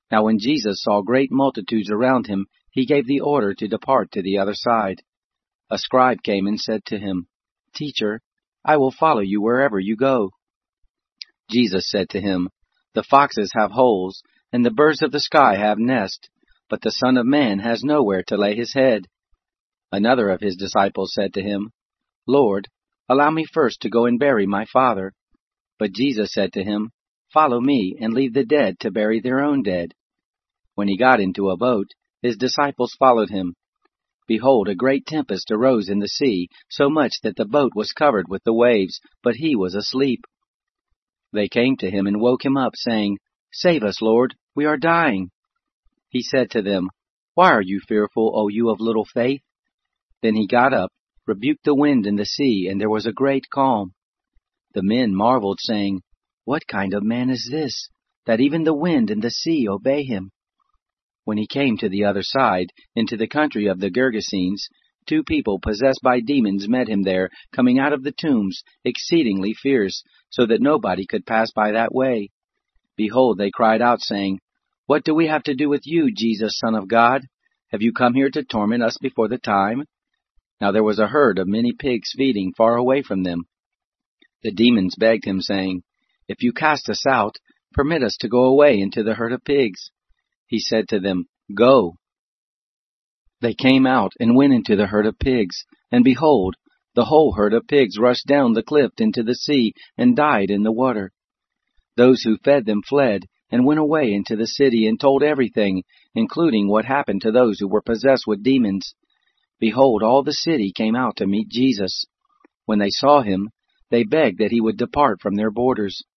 Now when Jesus saw great multitudes around him, he gave the order to depart to the other side. A scribe came and said to him, "Teacher, I will follow you wherever you go." Jesus said to him, "The foxes have holes, and the birds of the sky have nests, but the Son of Man has nowhere to lay his head." Another of his disciples said to him, "Lord, allow me first to go and bury my father." But Jesus said to him, "Follow me, and leave the dead to bury their own dead." When he got into a boat, his disciples followed him. Behold, a great tempest arose in the sea, so much that the boat was covered with the waves, but he was asleep. They came to him and woke him up, saying, "Save us, Lord, we are dying." He said to them, "Why are you fearful, O you of little faith?" Then he got up, rebuked the wind and the sea, and there was a great calm. The men marveled, saying, "What kind of man is this, that even the wind and the sea obey him?" When he came to the other side, into the country of the Gergesenes, 2 people possessed by demons met him there, coming out of the tombs, exceedingly fierce, so that nobody could pass by that way. Behold, they cried out, saying, "What do we have to do with you, Jesus, Son of God? Have you come here to torment us before the time?" Now there was a herd of many pigs feeding far away from them. The demons begged him, saying, "If you cast us out, permit us to go away into the herd of pigs." He said to them, "Go." They came out and went into the herd of pigs, and behold, the whole herd of pigs rushed down the cliff into the sea and died in the water. Those who fed them fled and went away into the city and told everything, including what happened to those who were possessed with demons. Behold, all the city came out to meet Jesus. When they saw him, they begged that he would depart from their borders.